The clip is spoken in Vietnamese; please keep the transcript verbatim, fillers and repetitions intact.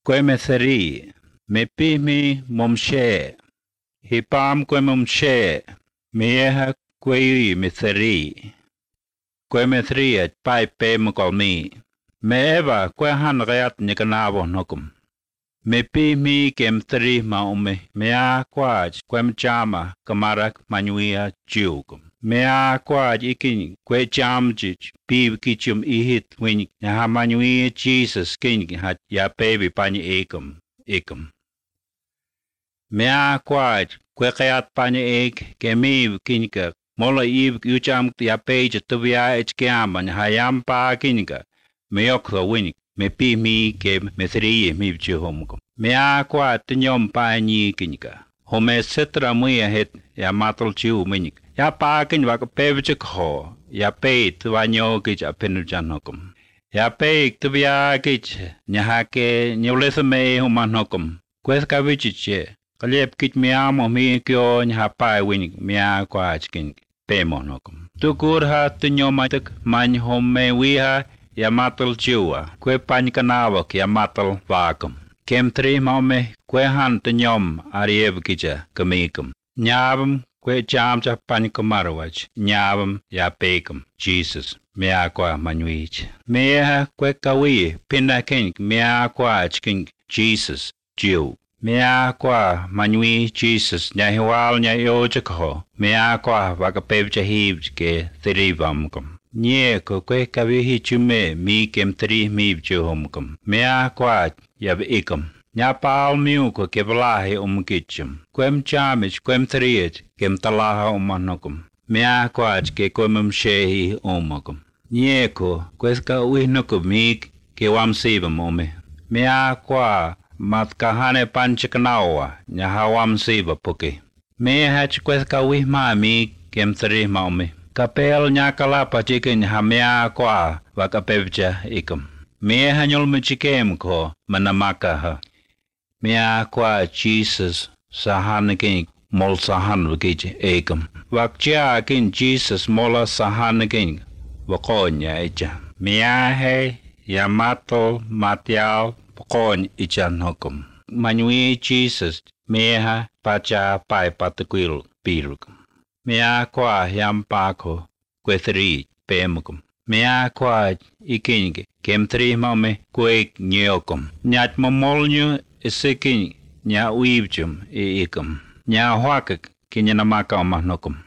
kwe metheri, me pimi momshe, hipam kwe momshe, meha kwe metheri, kwe metheri at pai pe mkolmi, me eva kwe han reat nikanabo nokum. Me pimi kem theri maume, mea kwaj kwem chama kamarak manuia jiukum. Mea kwaj ikin kwe chamjich piv kichum ihit win ha manuia Jesus king hat ya baby pani ekum ekum. Mea kwaj kwe kayat pani ek kemiv kinka mola iv ucham ya page tuvia echkiaman hayam pa kinka meok the win. Me pi mi ke me thri mi chhomko me a kwa tnyom pa ni kinka home setra muya het ya matol chiu minik ya pa kin wa pe vch kho ya pe twa nyo ki cha pen janokum ya pe twa ki nya ha ke nyole me humanokum kwes ka vich che kalep kit me a mo mi kyo nya pa win me a kwa chikin pe monokum tu kur ha tnyom tak man home wi ha ya matal chiwa kwe pan kanawa ya matal vakum kem tri maume kwe han tnyom ariev kicha kamikum nyabam kwe cham cha pan kumarwach nyabam ya pekum Jesus me akwa manwich me ha kwe kawi pinda king me akwa chiking Jesus jiu me akwa manwi Jesus nya hiwal nya yo chakho me akwa vakapev cha hib ke thrivamkum nye ko kwe kavi hi chume mi kem tri mi bchuhumkum mea kwa yab ikum nya paal miu ko kevlahi umkichum kwem chamich kwem triet kem talaha umanokum mea kwa ke kwem shehi umakum nye ko kweska uinukum mi ke wamsibam ume mea kwa mat kahane panchiknawa nya hawam siba puke mea hach kweska uihma mi kem tri maume kapel nya kalapa chikin hamea kwa wakapevcha ikum. Mea hanyol mchikem ko manamaka ha. Mea kwa Jesus sahan kin mol sahan wakich ikum. Wakcha kin Jesus mola sahan kin wakonya icha. Mea he yamato matial wakon ichan hokum. Manui Jesus mea pacha pai patakwil pirukum. Mea kwa yampako kwethri pemukum. Mea kwa ikinge kem tri mame kwek nyokum. Nyat momolnyu isikin nya uibchum e ikum. Nya huakak kinyanamaka omahnokum.